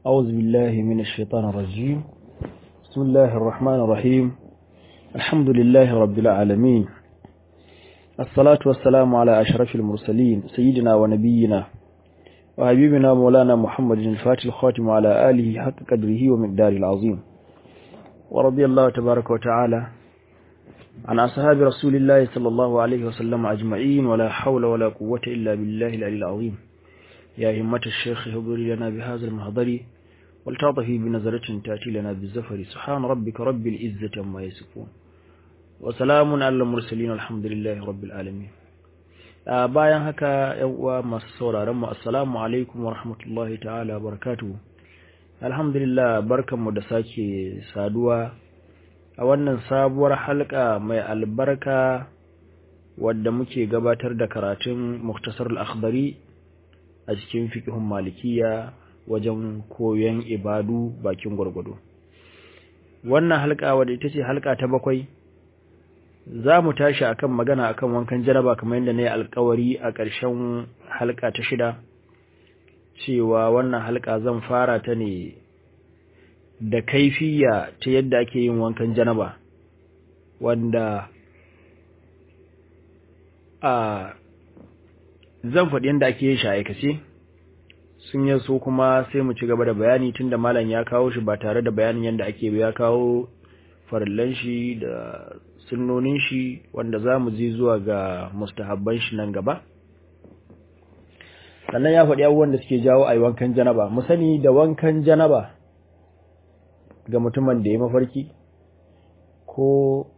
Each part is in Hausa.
أعوذ بالله من الشيطان الرجيم. بسم الله الرحمن الرحيم. الحمد لله رب العالمين. الصلاة والسلام على أشرف المرسلين سيدنا ونبينا وحبيبنا مولانا محمد الفاتح الخاتم على آله حق قدره ومقداره العظيم. ورضي الله تبارك وتعالى عن أصحاب رسول الله صلى الله عليه وسلم أجمعين، ولا حول ولا قوة إلا بالله العلي العظيم. يا همة الشيخ اهضري لنا بهذا المحضر والتعطفي بنظرة تأتي لنا بالزفر. سبحان ربك رب العزة عما يصفون وسلام على المرسلين والحمد لله رب العالمين. bayan haka yan uwa masu sauraron mu, assalamu alaikum wa rahmatullahi ta'ala barakatuh. Alhamdulillah, barkanmu da sake saduwa a wannan sabuwar halka mai albarka wadda muke gabatar da karatun Mukhtasar al-Akhdari a cikin fiqhun Malikiya wajen koyon ibadu bakin gurgudu. Wannan halka wadda ita ce halka ta 7, za mu tashi akan magana akan wankan janaba kamar yadda ne alƙawari a ƙarshen halka ta 6 cewa wannan halka zan fara ta ne da kaifiya ta yadda ake yin wankan janaba, wanda zan faɗi yadda ake yin shi a aikace. Sun yi so kuma sai mu ci gaba da bayani tunda malam ya kawo shi ba tare da bayanin yadda ake ya kawo farillan shi da sunnonin shi, wanda za mu ji zuwa ga mustahabban shi nan gaba. Sannan ya faɗi abubuwan da suke jawo a yi wankan janaba. Mu sani da wankan janaba ga mutumin da ya mafarki ko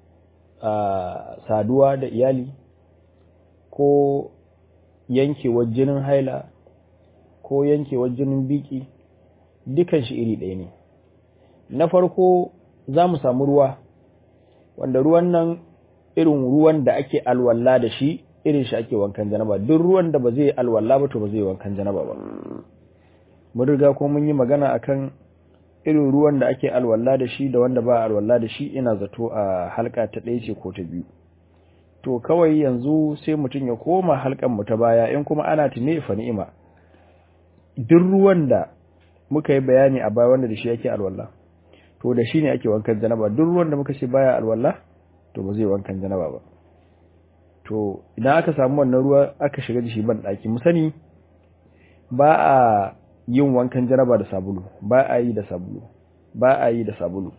saduwa da iyali ko yankewar jinin haila ko yankewar jinin biki, dukan shi iri ɗaya ne. Na farko za mu samu ruwa, wanda ruwan nan irin ruwan da ake alwala da shi irin shi ake wankan janaba. Duk ruwan da ba zai alwala ba to ba zai wankan janaba ba. Mun riga ko mun yi magana akan irin ruwan da ake alwala da shi da wanda ba alwala da shi, ina zato a halka ta 1 ce ko ta 2. To kawai yanzu sai mutum ya koma halkan mu ta baya, in kuma ana tune fa ni'ima. Duk ruwan da muka yi bayani a baya wanda da shi yake alwala, to da shi ne ake wankan janaba. Duk ruwan da muka ce baya alwala to ba zai wankan janaba ba. To idan aka samu wannan ruwa aka shiga da shi ban daki, mu sani ba a yin wankan janaba da sabulu, ba a yi da sabulu, ba a yi da sabulu.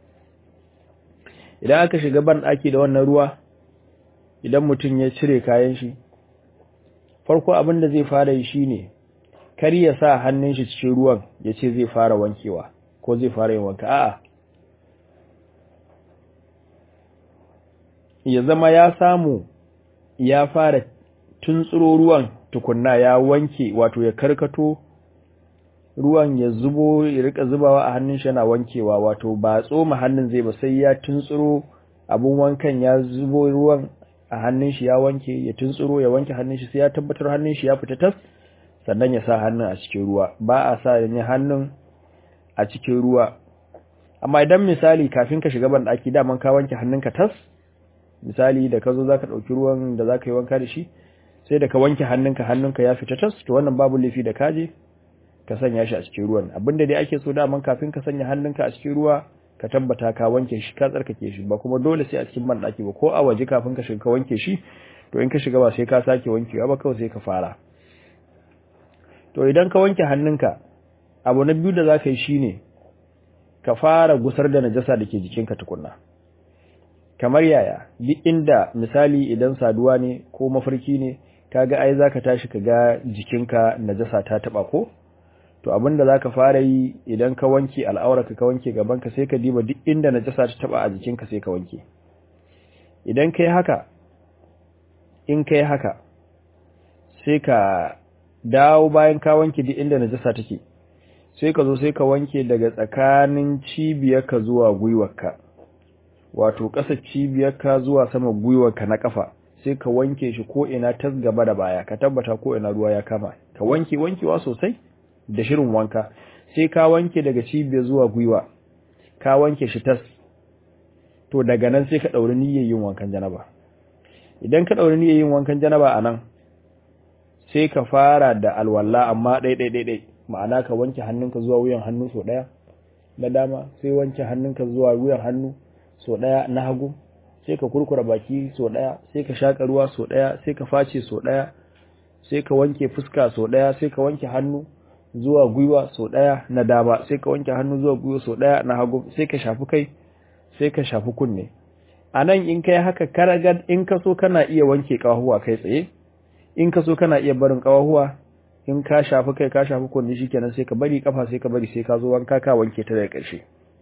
Idan aka shiga ban daki da wannan ruwa, idan mutum ya cire kayan shi, farko abin da zai fara yi shine kar ya sa hannun shi cikin ruwan ya ce zai fara wankewa ko zai fara yin wanka. A'a, ya zama ya samu ya fara tuntsuro ruwan tukunna, ya wanke, wato ya karkato ruwan ya zubo, ya rika zubawa a hannun shi yana wankewa, wato ba tsoma hannun zai ba, sai ya tuntsuro abun wankan, ya zubo ruwan a hannun shi ya wanke, ya tuntsuro ya wanke hannun shi sai ya tabbatar hannun shi ya fita tas, sannan ya sa hannun a cikin ruwa. Ba a sa ne hannun a cikin ruwa. Amma idan misali kafin ka shiga ban daki daman ka wanke hannunka tas, misali da ka zo zaka dauki ruwan da zaka yi wanka da shi, sai da ka wanke hannunka ya fita tas, to wannan babu laifi da kaje ka sanya shi a cikin ruwan. Abinda dai ake so daman kafin ka sanya hannunka a cikin ruwa ka tabbata ka wanke shi, ka tsarkake shi. Ba kuma dole sai a cikin ban daki ba, ko a waje kafin ka shiga ka wanke shi, to in ka shiga ba sai ka sake wankewa ba, kawai sai ka fara. To idan ka wanke hannunka, abu na biyu da zaka yi shine ka fara gusar da najasa dake jikinka tukunna. Kamar yaya? Duk inda misali idan saduwa ne ko mafarki ne, kaga ai zaka tashi kaga jikinka najasa ta taba ko? To abinda zaka fara yi idan ka wanke al'aurarka, ka wanke gabanka, sai ka diba duk inda najasa ta taba a jikinka sai ka wanke. Idan kai haka, in kai haka, sai ka dawo bayan ka wanke duk inda najasa take, sai ka zo sai ka wanke daga tsakanin cibiyarka zuwa gwiwarka, wato ƙasa cibiyarka zuwa sama gwiwarka na kafa, sai ka wanke shi ko ina tas gaba da baya, ka tabbata ko ina ruwa ya kama. Ka wankewa sosai da shirin wanka. Sai ka wanke daga cibiyar zuwa gwiwa, ka wanke shi tas, to daga nan sai ka dauri niyyar yin wankan janaba. Idan ka dauri niyyar yin wankan janaba anan, sai ka fara da alwala, amma ɗai ma'ana ka wanke hannunka zuwa wuyan hannu so daya na dama, sai wanke hannunka zuwa wuyan hannu so daya na hagu, sai ka kurkura baki so daya, sai ka shaka ruwa so daya, sai ka face so daya, sai ka wanke fuska so daya, sai ka wanke hannu zuwa gwiwa so daya na dama, sai ka wanke hannu zuwa gwiwa so daya na hagu, sai ka shafi kai, sai ka shafi kunne. Anan in kai haka karagar in ka so kana iya wanke kawahuwa kai tsaye, in ka so kana iya barin kawahuwa, in ka shafi kai ka shafi kunne shikenan sai ka bari kafa sai ka bari sai ka zo wanka ka wanke ta daga ƙarshe.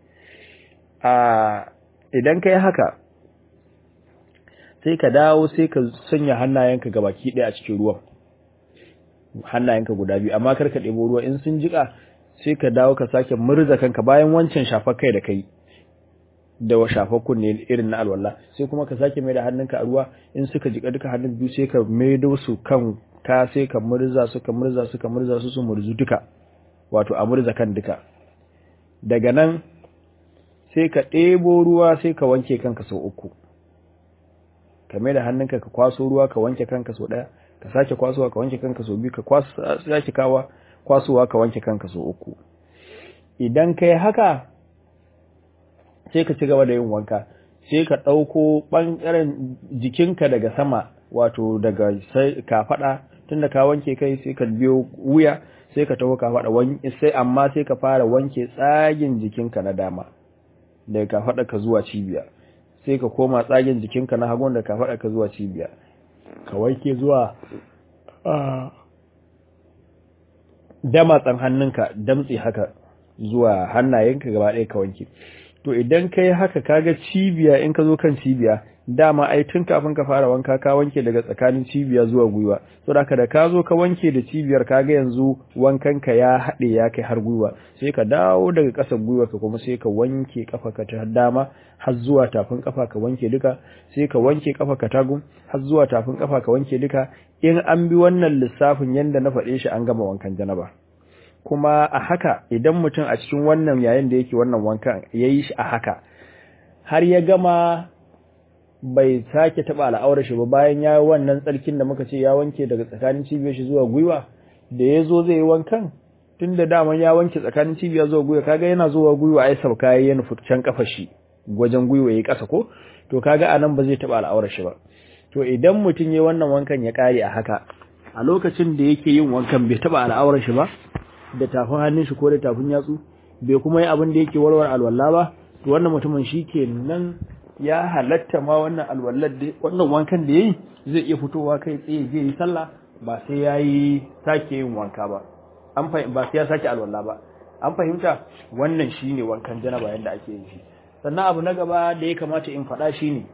Idan kai haka sai ka dawo sai ka sanya hannayenka gabaki ɗaya a cikin ruwan, hannayenka guda biyu, amma kar ka ɗebo ruwa, in sun jika sai ka dawo ka sake murza kanka bayan wancan shafar kai da kai da shafar kunne irin na alwala, sai kuma ka sake mai da hannunka a ruwa, in suka jika duka hannun biyu sai ka maido su kan ka, sai ka murza su su murzu duka, wato a murza kan duka. Daga nan sai ka ɗebo ruwa sai ka wanke kanka sau 3, ka mai da hannunka ka kwaso ruwa ka wanke kanka sau 1, ka sake kwasowa ka wanke kanka sau 2, ka sake kwasowa ka wanke kanka sau 3. Idan kai haka sai ka ci gaba da yin wanka, sai ka ɗauko ɓangaren jikinka daga sama, wato daga kafaɗa, tunda ka wanke kai sai ka biyo wuya, sai ka taho kafaɗa, amma sai ka fara wanke tsagin jikinka na dama daga kafaɗa ka zuwa cibiya, sai ka koma tsagin jikinka na hagun da kafaɗa ka zuwa cibiya, ka wanke zuwa damatsan hannunka, damtse haka zuwa hannayenka gaba ɗaya ka wanke. To idan kai haka kaga cibiya, in ka zo kan cibiya dama ai tun kafin ka fara wanka ka wanke daga tsakanin cibiya zuwa gwiwa, saboda haka da ka zo ka wanke da cibiyar kaga yanzu wankanka ya haɗe ya kai har gwiwa, sai ka dawo daga ƙasar gwiwa ka kuma sai ka wanke kafarka ta dama har zuwa tafin kafa ka wanke duka, sai ka wanke kafarka ta hagu har zuwa tafin kafa ka wanke duka. In an bi wannan lissafin yanda na faɗe shi an gama wankan janaba. Kuma a haka idan mutum a cikin wannan yayin da yake wannan wankan yayi shi a haka har ya gama bai sake taba al'aurar shi ba, bayan ya yi wannan tsarkin da muka ce ya wanke daga tsakanin cibiyar shi zuwa gwiwa, da ya zo zai yi wankan tunda daman ya wanke tsakanin cibiya zuwa gwiwa, kaga yana zuwa gwiwa ai sauka yayi nufi can kafar shi wajen gwiwa yayi kasa ko, to kaga anan ba zai taba al'aurar shi ba. To idan mutum yayi wannan wankan ya kare a haka, a lokacin da yake yin wankan bai taba al'aurar shi ba da tafin hannun shi ko da tafin yatsu, bai kuma yi abin da yake warware alwala ba, to wannan mutumin shikenan ya halatta ma wannan alwallar da wannan wankan da yayi zai iya fitowa kai tsaye zai yi sallah ba sai yayi sake yin wanka ba, ba sai ya sake alwala ba. An fahimta? Wannan shine wankan janaba yanda ake yin shi. Sannan abu na gaba da ya kamata in faɗa shine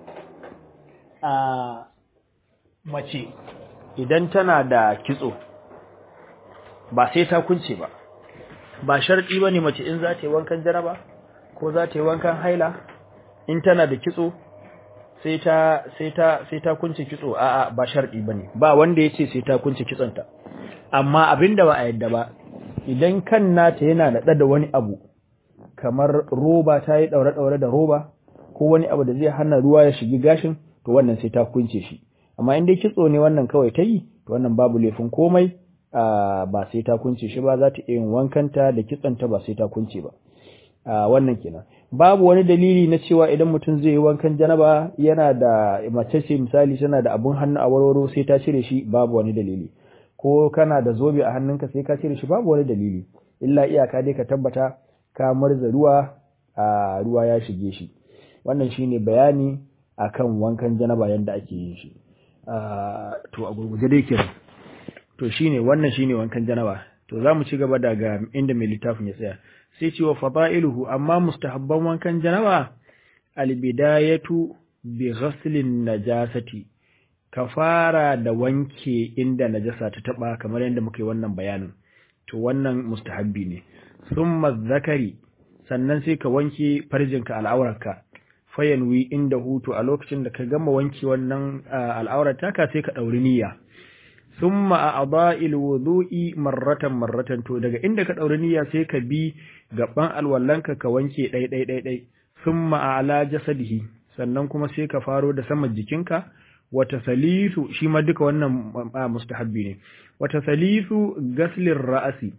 mace idan tana da kitso ba sai ta kunce ba sharɗi bane mace in za ta yi wankan janaba ko za ta yi wankan haila in tana da kitso sai ta kunce kitso, a'a ba sharɗi bane, ba wanda yace sai ta kunce kitsonta. Amma abinda ba a yadda ba, idan kan nata yana da wani abu kamar roba, ta yi daure da roba ko wani abu da zai hana ruwa ya shigi gashin, to wannan sai ta kunce shi. Amma in dai kitso ne wannan kawai ta yi, to wannan babu laifin komai, ba sai ta kunce shi ba, za ta yin wankanta da kitsonta ba sai ta kunce ba. Wannan kenan. Babu wani dalili na cewa idan mutum zai yi wankan janaba yana da mace ce misali tana da abun hannu a warwaro sai ta cire shi, babu wani dalili. Ko kana da zobe a hannunka sai ka cire shi, babu wani dalili. Illa iyaka dai ka tabbata ka murza ruwa, ruwa ya shige shi. Wannan shine bayani akan wankan janaba yanda ake yin shi. To a gurguje dai kenan. To wannan shine wankan janaba. To zamu ci gaba daga inda mai littafin ya tsaya. Sai ce wa fada'iluhu, amma mustahabban wankan janaba albidayatu bi ghaslin najasati, ka fara da wanke inda najasa ta taba kamar yadda muka yi wannan bayanin. To wannan mustahabbi ne. Thumma zakari, sannan sai ka wanke farjinka al'aurarka, fayanwi inda hutu, a lokacin da ka gama wanke wannan al'aurarta ka sai ka dauri niyya. Thumma a'dha'il wudu'i marratan, to daga inda ka dauri niyya sai ka bi gaban alwallanka ka wanke ɗai. Thumma a'la jasadihi, sannan kuma sai ka faro da saman jikinka. Wata salisu, shi ma duka wannan mustahabbi ne. Wata salisu gaslir ra'asi,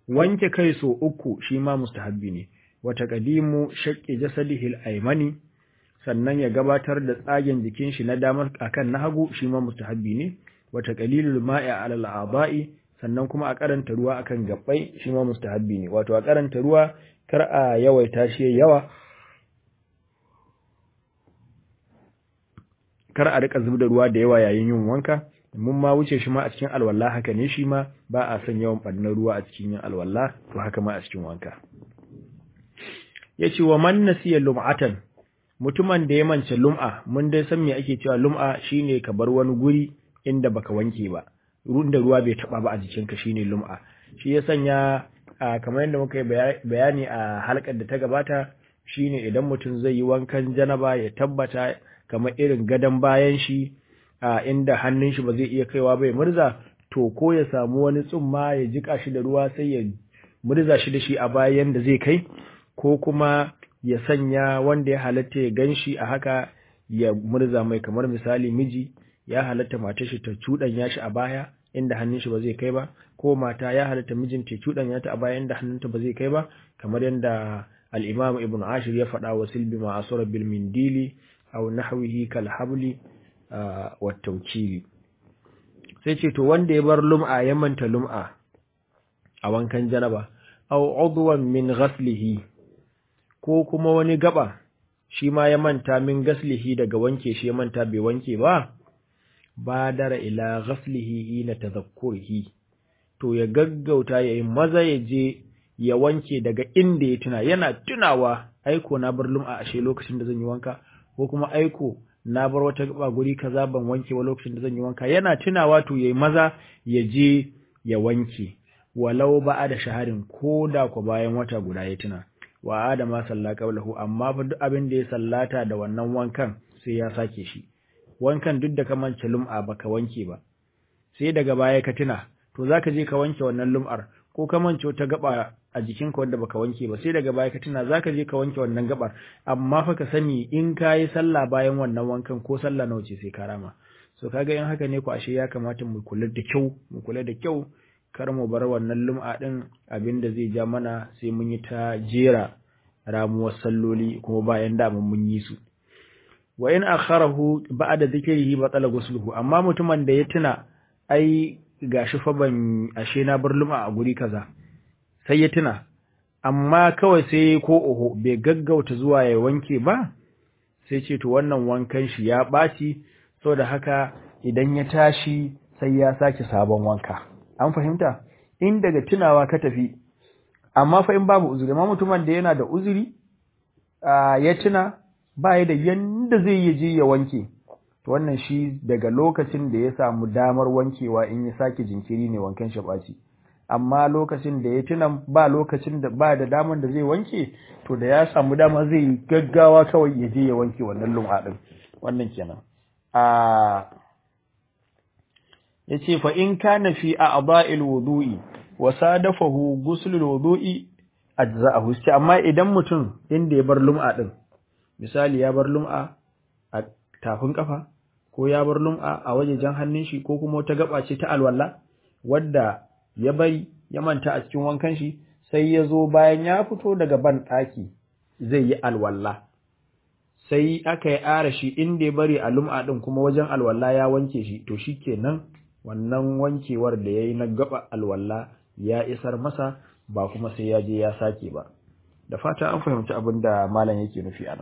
wanke kai so 3 shi ma mustahabbi ne, wa taqdimu shaqqi jasadihi al-aymani, sannan ya gabatar da tsagen jikin shi na damar akan na hagu shi ma mustahabbi ne, wa taqlilul ma'i 'ala al-a'dha'i, sannan kuma a karanta ruwa akan gabbai shi ma mustahabbi ne, wato a karanta ruwa kar a yawaita shi yawa, kar a rika zubda ruwa da yawa yayin yin wanka. Mun ma wuce shi ma a cikin alwala haka ne, shi ma ba a son yawan ɓarnar ruwa a cikin yin alwala, to haka ma a cikin wanka. Yace wa man nasiya lum'atan, mutumin da ya mance lum'a, mun dai san me ake cewa lum'a shine ka bar wani guri inda baka wanke ba, ruwan da ruwa bai taba ba a jikinka shine lum'a. Shi ya sanya kamar yadda muka yi bayani a halkar da ta gabata, shine idan mutum zai yi wankan janaba ya tabbata kamar irin gadon bayan shi inda hannun shi ba zai iya kaiwa bai murza, to ko ya samu wani tsumma ya jika shi da ruwa sai ya murza shi da shi a bayan da zai kai, ko kuma ya sanya wanda ya halatta ya ganshi a haka ya murza mai, kamar misali miji ya halatta matar shi ta cuɗanya shi a baya inda hannun shi ba zai kai ba, ko mata ya halatta mijinta ya cuɗanya ta a baya inda hannunta ba zai kai ba, kamar yadda al-Imam Ibn Ashir ya faɗa wa silbi ma asura bil mindili aw nahwihi kal habli wa tawkili. Sai ce to wanda ya bar lum'a ya manta lum'a a wankan janaba, aw udwan min ghaslihi, ko kuma wani gaba shi ma ya manta min ghaslihi daga wanke shi ya manta bai wanke ba, badara ila ghaslihi ila tadhakkurihi, to ya gaggauta yayin maza ya je ya wanke daga inda ya tuna, yana tunawa aiko na bar lum'a ashe lokacin da zan yi wanka, ko kuma aiko na bar wata gaba guri kaza ban wanke wa lokacin da zan yi wanka, yana tunawa to yayi maza ya je ya wanke, walau da shaharin, ko da ku bayan wata guda ya tuna. Wa adama salla qablahu, amma fa duk abin da ya sallata da wannan wankan sai ya sake shi. Wankan duk da ka mance lum'a baka wanke ba, sai daga baya ka tuna, to zaka je ka wanke wannan lum'ar, ko ka mance wata gaba a jikinka wanda baka wanke ba, sai daga baya ka tuna zaka je ka wanke wannan gabar, amma fa ka sani in kayi sallah bayan wannan wankan ko sallah nawa ce sai ka rama. So kaga in haka ne ku ashe ya kamata mu kula da kyau kar mu bar wannan lum'a din, abinda zai ja mana sai mun yi ta jera ramuwar salloli kuma bayan da mun yi su. Wa in akharahu ba'da dhikrihi batala ghusluhu, amma mutumin da ya tuna ai gashi fa ban ashe na bar lum'a a guri kaza, sai ya tuna amma kawai sai ko oho bai gaggauta zuwa ya wanke ba, sai ce to wannan wankan shi ya ɓaci, saboda haka idan ya tashi sai ya sake sabon wanka. An fahimta? In daga tunawa ka tafi, amma fa in babu uzuri, amma mutumin da yana da uzuri ya tuna ba ya da yanda zai yi je ya wanke, to wannan shi daga lokacin da ya samu damar wankewa in ya sake jinkiri ne wankan shi ɓaci. Amma lokacin da ya tuna ba lokacin da ba da damar da zai wanke, to da ya samu dama zai yi gaggawa kawai ya je ya wanke wannan lum'a din. Wannan kenan. Yace fa in kana fi a'dha'il wudu'i wa sadafahu ghuslul wudu'i ajza'ahu, sai amma idan mutum inda ya bar lum'a din, misali ya bar lum'a a tafin kafa, ko ya bar lum'a a wajejen hannun shi, ko kuma wata gaba ce ta alwala wadda ya bari ya manta a cikin wankan shi, sai ya zo bayan ya fito daga ban ɗaki zai yi alwala, sai aka yi ara shi inda ya bari a lum'a din kuma wajen alwala ya wanke shi, to shikenan wannan wankewar da yayi na gaba alwala ya isar masa, ba kuma sai ya je ya sake ba. Da fata an fahimci abin da malam yake nufi a nan.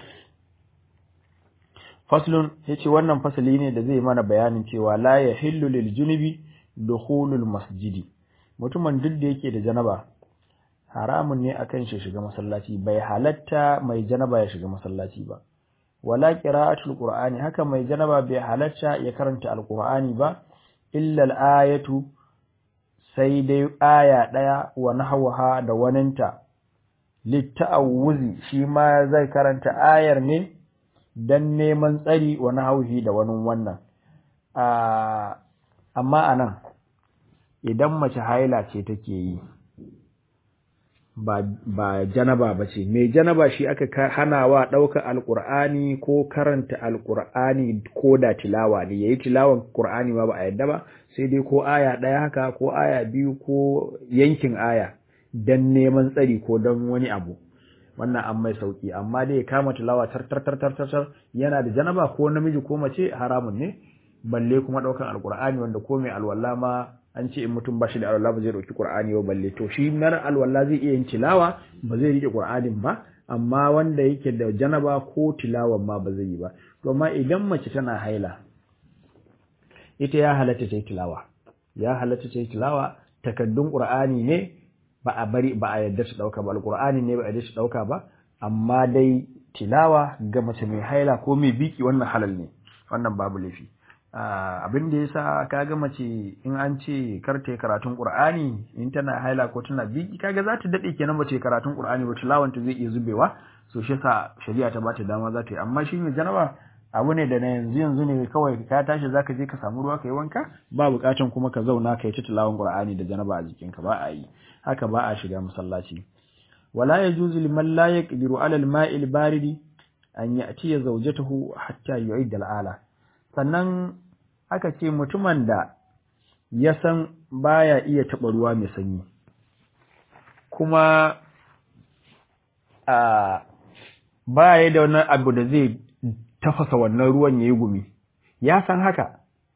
Faslun yace wannan fasali ne da zai mana bayanin cewa la yahillu lil junubi dukhulul masjidi, mutumin duk da yake da janaba haramun ne akan shi shiga masallaci, bai halatta mai janaba ya shiga masallaci ba. Wala qira'atul qur'ani, haka mai janaba bai halatta ya karanta alqur'ani ba, illa al-ayatu, sai dai aya daya wa nahwaha da waninta, litta'awuzi, shi ma zai karanta ayar ne dan neman tsari wa nahwihi da wani wannan. Amma anan idan mace haila ce take yi, ba janaba bace. Mai janaba shi aka hanawa ɗaukar alqur'ani ko karanta alqur'ani ko da tilawa ne, yayi tilawan qur'ani ma ba a yadda ba, sai dai ko aya ɗaya haka ko aya biyu ko yankin aya dan neman tsari ko dan wani abu, wannan an mai sauki. Amma dai ya kama tilawa tar yana da janaba ko namiji ko mace haramun ne, balle kuma ɗaukar alqur'ani wanda ko mai alwala ma an ce in mutum ba shi da alwala ba zai ɗauki Qur'ani ba, balle to shi mara alwala zai iya yin tilawa ba zai rike Qur'anin ba, amma wanda yake da janaba ko tilawan ma ba zai yi ba. To amma idan mace tana haila ita ya halatta ta yi tilawa, takaddun Qur'ani ne ba a yadda ta ɗauka ba, alqur'ani ne ba a yadda ta ɗauka ba, amma dai tilawa ga mace mai haila ko mai biki wannan halal ne, wannan babu laifi. Abin da yasa kaga mace in an ce kar ta karatun Qur'ani in tana haila ko tana biki, kaga za ta dade kenan ba ta karatun Qur'ani ba, tilawanta zai iya zubewa, so shi yasa shari'a ta bata dama za ta yi. Amma shi mai janaba abu ne da na yanzu ne kawai ka tashi zaka je ka samu ruwa kai wanka, ba bukatun kuma ka zauna kai ta tilawan Qur'ani da janaba a jikinka, ba a yi haka, ba a shiga masallaci. wala yajuzu liman la yaqdiru ala al-ma'i al-baridi an ya'ti zawjatahu hatta yu'id al-ala. Sannan aka ce mutumin da ya san baya iya taɓa ruwa mai sanyi kuma baya da wani abu da zai tafasa wannan ruwan yayi gumi, ya san haka,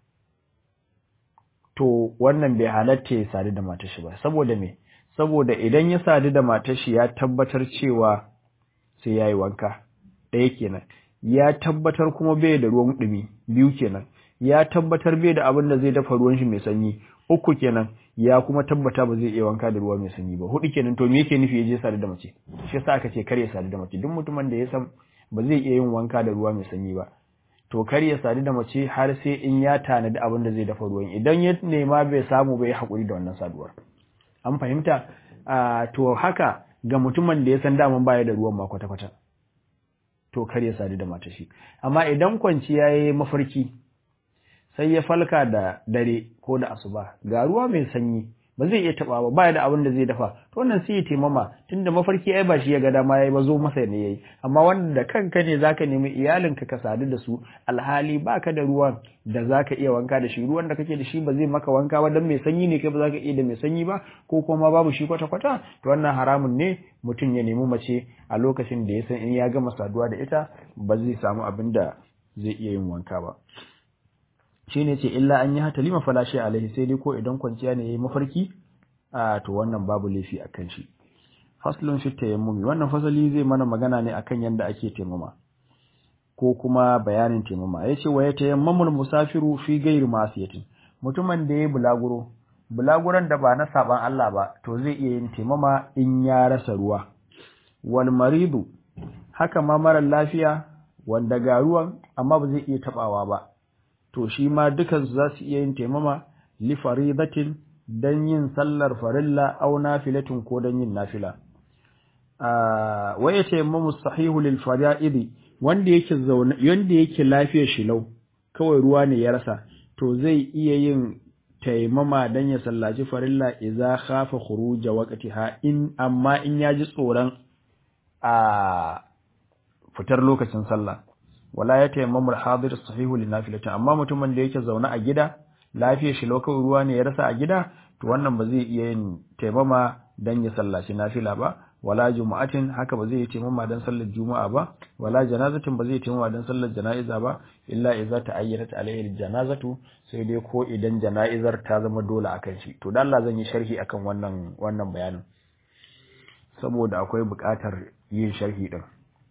to wannan bai halatta ya sadu da matar shi ba. Saboda me? Saboda idan ya sadu da matar shi ya tabbatar cewa sai yayi wanka, ɗaya kenan, ya tabbatar kuma bai da ruwan dumi, biyu kenan, ya tabbatar bai da abin da zai dafa ruwan shi mai sanyi, uku kenan, ya kuma tabbata ba zai iya wanka da ruwa mai sanyi ba, hudu kenan. To me yake nufi ya je sadu da mace? Shi yasa aka ce kar ya sadu da mace. Duk mutumin da ya san ba zai iya yin wanka da ruwa mai sanyi ba, to kar ya sadu da mace har sai in ya tanadi abin da zai dafa ruwan. Idan ya nema bai samu bai hakuri da wannan saduwar. An fahimta? To haka ga mutumin da ya san daman baya da ruwan ma kwata-kwata, to kar ya sadu da matar shi. Amma idan kwanciya yayi mafarki sai ya falka da dare ko da asuba ga ruwa mai sanyi ba zai iya taba ba, baya da abin da zai dafa, to wannan sai ya taimama, tunda mafarki ai ba shi ya ga dama yayi ba, zo masa ne yayi. Amma wanda da kanka ne zaka nemi iyalinka ka sadu da su alhali baka da ruwan da zaka iya wanka da shi, ruwan da kake da shi ba zai maka wanka ba dan mai sanyi ne, kai ba zaka iya da mai sanyi ba, ko kuma babu shi kwata-kwata, to wannan haramun ne mutum ya nemi mace a lokacin da ya san in ya gama saduwa da ita ba zai samu abin da zai iya yin wanka ba. Shine ce illa an yi hatalima fala shay alaihi, sai dai ko idan kwanciya ne yayi mafarki to wannan babu laifi akan shi. Faslun fi tayammumi, wannan fasali zai mana magana ne akan yanda ake tayammuma ko kuma bayanin tayammuma. Yace wa yatayammamul musafiru fi ghairi ma'siyatin, mutumin da yayi bulaguran da ba na saban Allah ba, to zai iya yin tayammuma in ya rasa ruwa. Wal maridu, haka ma mara lafiya wanda ga ruwan amma ba zai iya tabawa ba, to shi ma dukansu za su iya yin taimama li faridatin dan yin sallar farilla aw nafilatin ko dan yin nafila. Wa yatayammamu sahihu lil fara'idi, wanda yake lafiyar shi lau kawai ruwa ne ya rasa, to zai iya yin taimama dan ya sallaci farilla idza khafa khuruja waqtiha, amma in ya ji tsoron fitar lokacin sallah. Wala ya tayammamu al-hadir sahihu li nafilatin, amma mutumin da yake zaune a gida lafiyar shi lokacin ruwa ne ya rasa a gida, to wannan ba zai iya yin taimama dan ya sallaci nafila ba. Wala jumu'atin, haka ba zai yi taimama dan sallar juma'a ba. Wala janazatin, ba zai yi taimama dan sallar jana'iza ba, illa idza ta'ayyanat alayhi al-janazatu, sai dai ko idan jana'izar ta zama dole akan shi. To dan Allah zan yi sharhi akan wannan bayanin saboda akwai buƙatar yin sharhi din.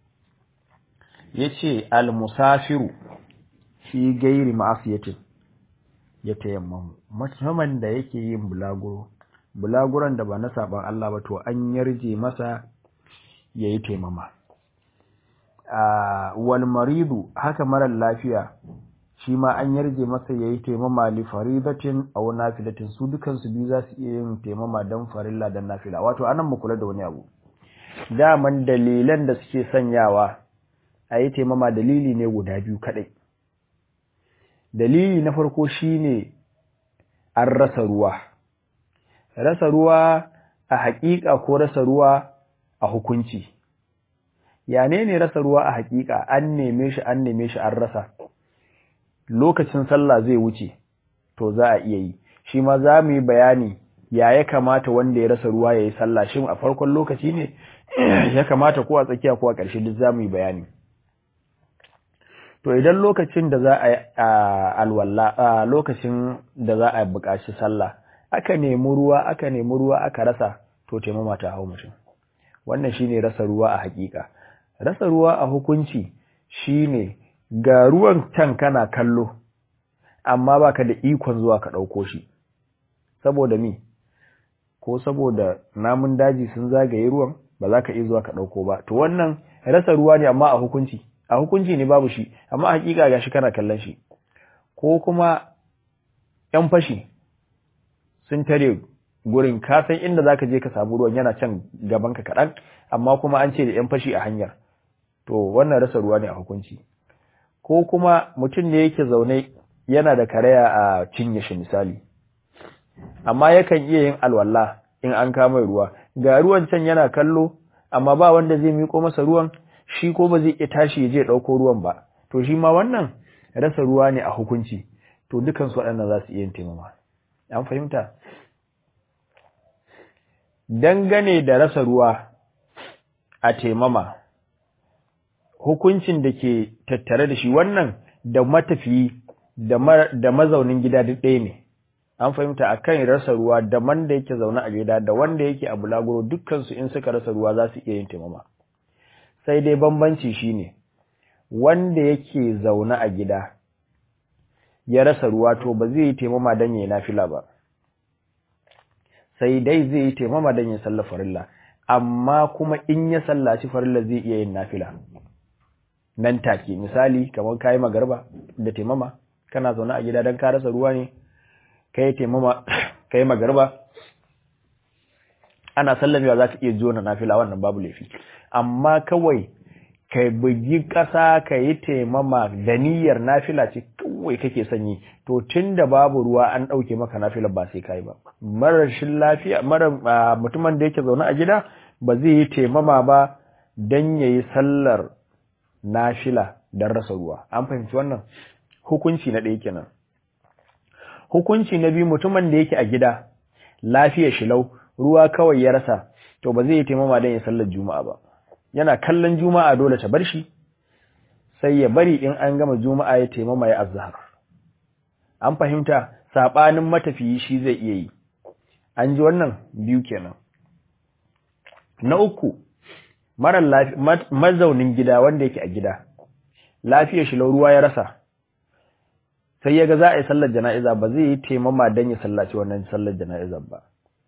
Yace al-musafiru fi gairi ma'asiyatin ya tayammamu, mutumin da yake yin bulaguran da ba na saban Allah ba, to an yarje masa yayi taimama. Wal maridu, haka marar lafiya shi ma an yarje masa yayi taimama li faridatin aw nafilatin, su dukan su biyu za su iya yin taimama dan farilla dan nafila. Wato anan mu kula da wani abu, daman dalilan da suke sanyawa a yi taimama dalili ne guda biyu kaɗai. Dalili na farko shine an rasa ruwa. Rasa ruwa a haƙiƙa ko rasa ruwa a hukunci. Ya ne rasa ruwa a haƙiƙa? An neme shi an rasa. Lokacin sallah zai wuce, to za a iya yi. Shi ma za mu yi bayani ya kamata wanda ya rasa ruwa ya yi sallah, shin a farkon lokaci ne ya kamata ko a tsakiya ko a ƙarshe, duk za mu yi bayani. To idan lokacin da za a yi alwala, lokacin da za a buƙaci sallah, aka nemi ruwa aka rasa, to taimama ta hau mutum. Wannan shine rasa ruwa a haƙiƙa. Rasa ruwa a hukunci shine ga ruwan can kana kallo, amma baka da ikon zuwa ka ɗauko shi. Saboda me? Ko saboda namun daji sun zagaye ruwan, ba za ka iya zuwa ka ɗauko ba. To wannan rasa ruwa ne amma a hukunci. A hukunci ne babu shi, amma a haƙiƙa gashi kana kallon shi. Ko kuma ‘yan fashi sun tare gurin, ka san inda za ka je ka samu ruwan yana can gabanka kaɗan, amma kuma an ce da ‘yan fashi a hanyar. To wannan rasa ruwa ne a hukunci. Ko kuma mutum ne yake zaune yana da karaya a cinye shi misali, amma yakan iya yin alwala in an kama ruwa, ga ruwan can yana kallo, amma ba wanda zai miƙo masa ruwan, shi ko ba zai iya tashi ya je ɗauko ruwan ba. To shi ma wannan rasa ruwa ne a hukunci. To dukansu waɗannan za su iya yin taimama. An fahimta? Dangane da rasa ruwa a taimama, hukuncin da ke tattare da shi, wannan da matafiyi da mazaunin gida duk ɗaya ne. An fahimta? Akan rasa ruwa da wanda yake zaune a gida da wanda yake a bulaguro, dukkansu in suka rasa ruwa za su iya yin taimama. Sai dai bambanci shine wanda yake zaune a gida ya rasa ruwa, to ba zai yi taimama don ya yi nafila ba, sai dai zai yi taimama don ya salla farilla. Amma kuma in ya sallaci farilla zai iya yin nafila nan take. Misali kamar kayi magarba da taimama, kana zaune a gida don ka rasa ruwa ne, kai taimama kai magarba, ana sallamewa za ka iya jona nafila, wannan babu laifi. Amma kawai ka bugi ƙasa ka yi taimama da niyyar nafila ce kawai kake sanyi, to tunda babu ruwa an ɗauke maka nafila ba sai kai ba. Marashin lafiya, mutumin da yake zaune a gida ba zai yi taimama ba dan yayi sallar nafila dan rasa ruwa. An fahimci wannan? Hukunci na ɗaya kenan. Hukunci na biyu, mutumin da yake a gida lafiya shi lau, ruwa kawai ya rasa, to ba zai yi taimama dan ya sallar juma'a ba. Yana kallon juma'a dole ta bar shi, sai ya bari in an gama juma'a ya taimama ya azhar. An fahimta? Sabanin matafiyi shi zai iya yi. An ji wannan biyu kenan. Na uku, mazaunin gida wanda yake a gida lafiyar shi ruwa ya rasa, sai ya ga za a yi sallar jana'iza, ba zai yi taimama don ya sallaci wannan sallar jana'izar ba,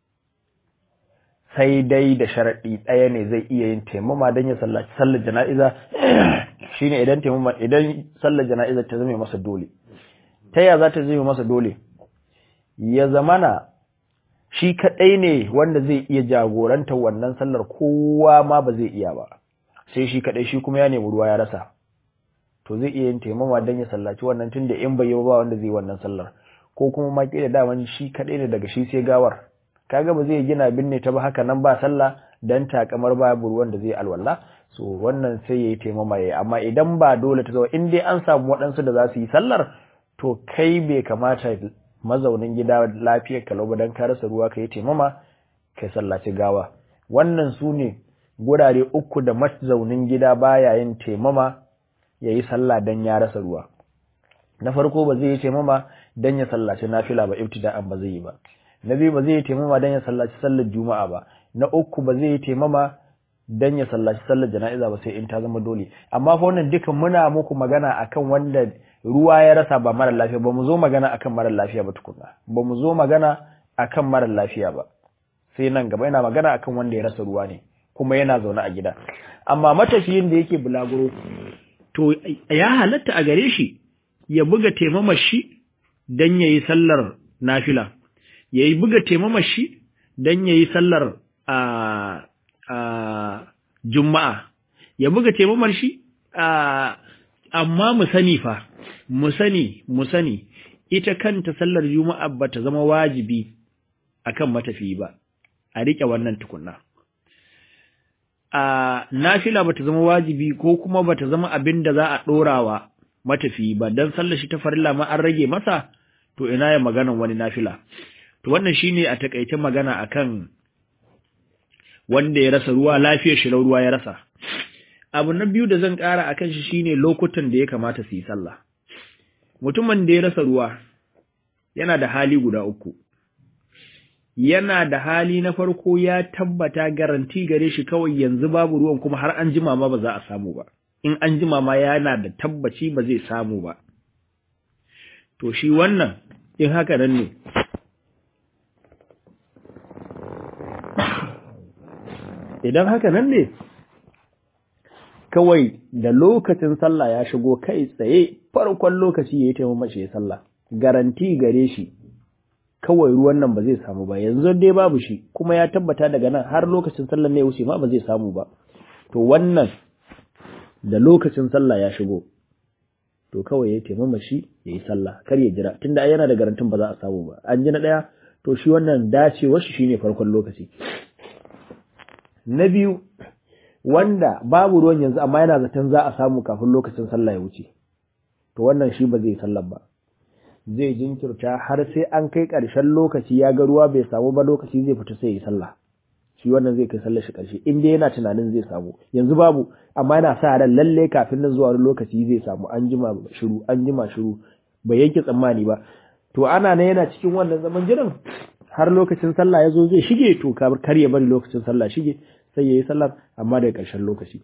sai dai da sharaɗi ɗaya ne zai iya yin taimama don ya sallaci sallar jana'iza. Shine idan sallar jana'iza ta zame masa dole. Ta ya za ta zame masa dole? Ya zamana shi kaɗai ne wanda zai iya jagoranta wannan sallar, kowa ma ba zai iya ba, sai shi kaɗai, shi kuma ya nemi ruwa ya rasa, to zai iya yin taimama don ya sallaci wannan, tunda in bai yi ba wanda zai wannan sallar. Ko kuma ma da daman shi kaɗai ne daga shi sai gawar, kaga ba zai gina binne ta ba haka nan ba sallah dan takamar babu ruwan da zai alwala, so wannan sai yayi taimama yayi. Amma idan ba dole ta zo, in dai an samu waɗansu da za su yi sallar, to kai bai kamata mazaunin gida lafiyar kalau ba dan ka rasa ruwa ka yi taimama kai sallaci gawa. Wannan su ne gurare uku da mazaunin gida baya yin taimama yayi sallah dan ya rasa ruwa. Na farko, ba zai yi taimama dan ya sallaci nafila ba, ibtida'an ba zai yi ba. Na biyu, ba zai yi taimama dan ya sallaci sallar juma'a ba. Na uku, ba zai yi taimama dan ya sallaci sallar jana'iza ba, sai in ta zama dole. Amma fa wannan dukan muna muku magana akan wanda ruwa ya rasa, ba mara lafiya. Ba mu zo magana akan mara lafiya ba tukunna, ba mu zo magana akan mara lafiya ba, sai nan gaba yana magana akan wanda ya rasa ruwa ne kuma yana zaune a gida. Amma matafiyin da yake bulaguro, to ya halatta a gare shi ya buga taimamar shi dan yayi sallar nafila, yayi buga taimamar shi dan yayi sallar juma'a, ya buga taimamar shi, amma mu sani ita kanta sallar juma'a bata zama wajibi akan matafiyi ba. a rike wannan tukunna. Nafila bata zama wajibi ko kuma bata zama abin da za a ɗorawa matafi ba, dan sallar shi ta farilla ma an rage masa, to ina ya maganan wani nafila. To wannan shine a takaice magana akan wanda ya rasa ruwa, lafiyar shi ruwa ya rasa. Abu na biyu da zan ƙara akan shi shine lokutan da ya kamata su yi sallah. Mutumin da ya rasa ruwa yana da hali guda uku. Yana da hali na farko, ya tabbata garanti gare shi kawai yanzu babu ruwan kuma har an jima ma ba za a samu ba. In an jima ma yana da tabbaci ba zai samu ba. To shi wannan in haka nan ne, idan haka nan ne, kawai da lokacin sallah ya shigo kai tsaye farkon lokaci ya yi taimamashi ya sallah, garanti gare shi kawai ruwan nan ba zai samu ba, yanzu dai babu shi kuma ya tabbata daga nan har lokacin sallah ne ya wuce ma ba zai samu ba. To wannan da lokacin sallah ya shigo, to kawai ya taimamashi ya yi sallah, kar ya jira, tunda yana da garantin ba za a samu ba. An ji na ɗaya, to shi wannan dacewar shi shine farkon lokaci. Na biyu, wanda babu ruwan yanzu amma yana zaton za a samu kafin lokacin sallah ya wuce, to wannan shi ba zai sallah ba, zai jinkirta har sai an kai ƙarshen lokaci ya ga ruwa bai samu ba, lokaci zai fita sai ya sallah. Shi wannan zai kai sallar shi ƙarshe in dai yana tunanin zai samu, yanzu babu amma yana sa ran lalle kafin nan zuwa wani lokaci zai samu, an jima shiru bai yanke tsammani ba. To ana nan yana cikin wannan zaman jiran har lokacin sallah ya zo zai shige, to kar ya bari lokacin sallah shige, sai ya yi sallar amma daga ƙarshen lokaci.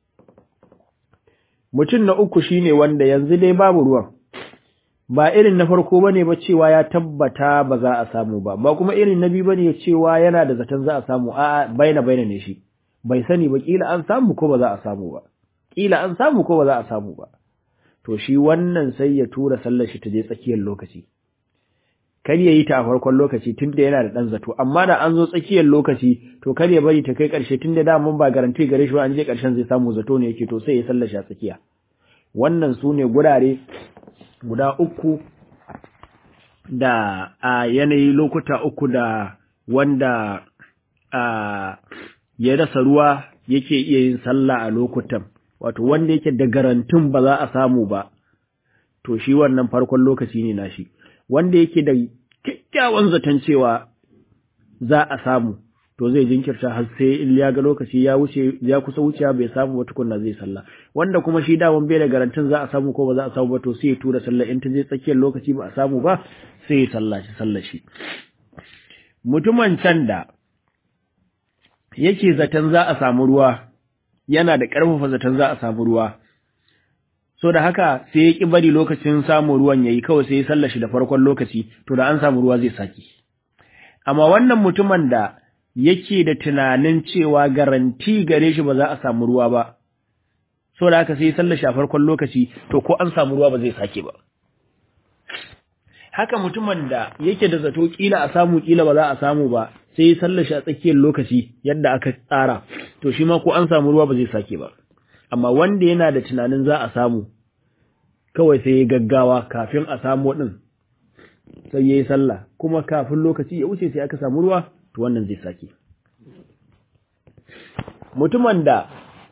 Mutum na uku shine wanda yanzu dai babu ruwan, ba irin na farko bane ba cewa ya tabbata ba za a samu ba, ba kuma irin na biyu bane cewa yana da zaton za a samu, a'a baina ne shi, bai sani ba, kila an samu ko ba za a samu ba, kila an samu ko ba za a samu ba. To shi wannan sai ya tura sallar shi ta je tsakiyar lokaci, kar ya yi ta a farkon lokaci tunda yana da ɗan zato, amma da an zo tsakiyar lokaci to kar ya bari ta kai ƙarshe tunda da mun ba garanti gare shi ba, an je ƙarshen zai samu zato ne yake, to sai ya sallar shi a tsakiya. Wannan su ne gurare guda uku da a yanayi lokuta uku da wanda ya rasa ruwa yake iya yin sallah a lokutan, wato wanda yake da garantin ba za a samu ba, to shi wannan farkon lokaci ne nashi. Wanda yake da kyakkyawan zaton cewa za a samu, to zai jinkirta har sai in ya ga lokaci ya wuce, ya kusa wucewa bai samu ba tukunna zai sallah. Wanda kuma shi daman bai da garantin za a samu ko ba za a samu ba, to sai ya tura sallah, in ta je tsakiyar lokaci ba a samu ba sai ya sallah shi. Mutumin can da yake zaton za a samu ruwa, yana da ƙarfafa zaton za a samu ruwa, so da haka sai ya ƙi bari lokacin samun ruwan yayi, kawai sai ya sallar shi da farkon lokaci, to da an samu ruwa zai saki. Amma wannan mutumin da yake da tunanin cewa garanti gare shi ba za a samu ruwa ba, so da haka sai ya sallar shi a farkon lokaci, to ko an samu ruwa ba zai sake ba. Haka mutumin da yake da zato kila a samu kila ba za a samu ba, sai ya sallar shi a tsakiyar lokaci yadda aka tsara, to shi ma ko an samu ruwa ba zai sake ba. Amma wanda yana da tunanin za a samu, kawai sai ya gaggawa kafin a samu din, sai ya yi sallah, kuma kafin lokaci ya wuce sai aka samu ruwa, to wannan zai sake. Mutumin da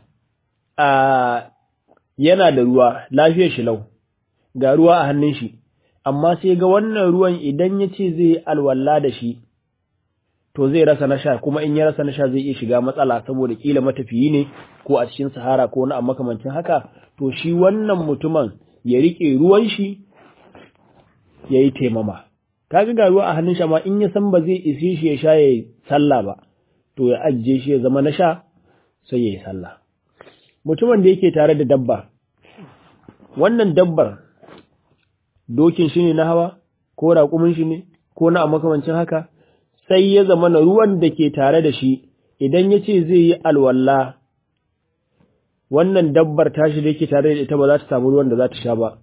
yana da ruwa, lafiyar shi lau, ga ruwa a hannun shi, amma sai ga wannan ruwan idan ya ce zai alwala da shi, to zai rasa na sha, kuma in ya rasa na sha zai iya shiga matsala saboda kila matafiyi ne ko a cikin sahara ko wani abu makamancin haka, to shi wannan mutumin ya rike ruwan shi ya yi taimama. Kaga ga ruwa a hannun shi, amma in ya san ba zai isi shi ya sha ya yi sallah ba, to ya ajiye shi ya zama na sha sai ya yi sallah. Mutumin da yake tare da dabba, wannan dabbar dokin shi ne na hawa ko raƙumin shi ne ko na abu makamancin haka, sai ya zama na ruwan da ke tare da shi idan ya ce zai yi alwala, wannan dabbar tashi da yake tare da ita ba za ta samu ruwan da za ta sha ba,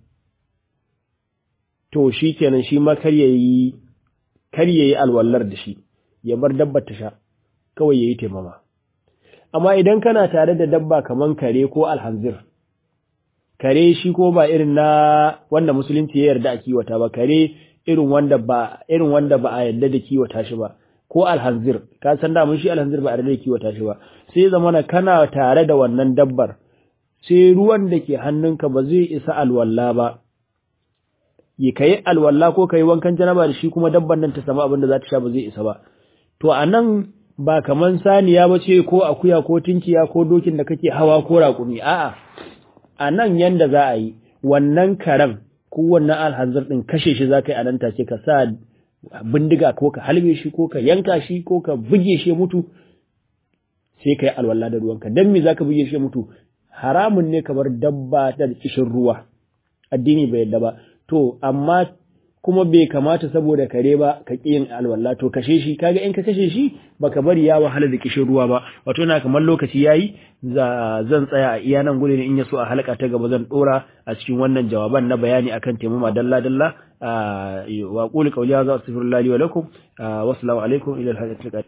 to shi kenan shi ma kar ya yi alwallar da shi, ya bar dabbar ta sha, kawai ya yi taimama. Amma idan kana tare da dabba kaman kare ko alhanzir, kare shi ko ba irin na wanda musulunci ya yarda a kiwata ba, kare irin wanda ba a yarda da kiwata shi ba, ko alhanzir, ka san da mun shi alhanzir ba a da kiwata shi ba, sai zamana kana tare da wannan dabbar, sai ruwan da ke hannunka ba zai isa alwalla ba, ka yi alwalla ko ka yi wankan janaba da shi kuma dabban nan ta samu abin da za ta sha ba zai isa ba. To a nan ba kaman saniya ba ce ko akuya ko tinkiya ko dokin da kake hawa ko raƙumi, a'a, a nan yanda za a yi, wannan karen ko wannan alhanzir ɗin kashe shi za ka yi a nan take, ka sa bindiga ko ka halbe shi ko ka yanka shi ko ka buge shi mutu, sai ka yi alwala da ruwanka. Don me za ka buge shi mutu? Haramun ne kamar dabba ta kishin ruwa, addini bai yadda ba. To amma kuma bai kamata saboda kare ba ka ƙi yin alwala, to kashe shi, kaga in ka kashe shi baka bari ya wahala da kishin ruwa ba. Wato na kamar lokaci yayi, zan tsaya a iya nan gurin, in ya so a halaka ta gaba zan dora a cikin wannan jawaban na bayani akan taimama dalla dalla. wa qulu qawli hadha astaghfirullahi wa lakum, wassalamu alaikum ila al-hadith.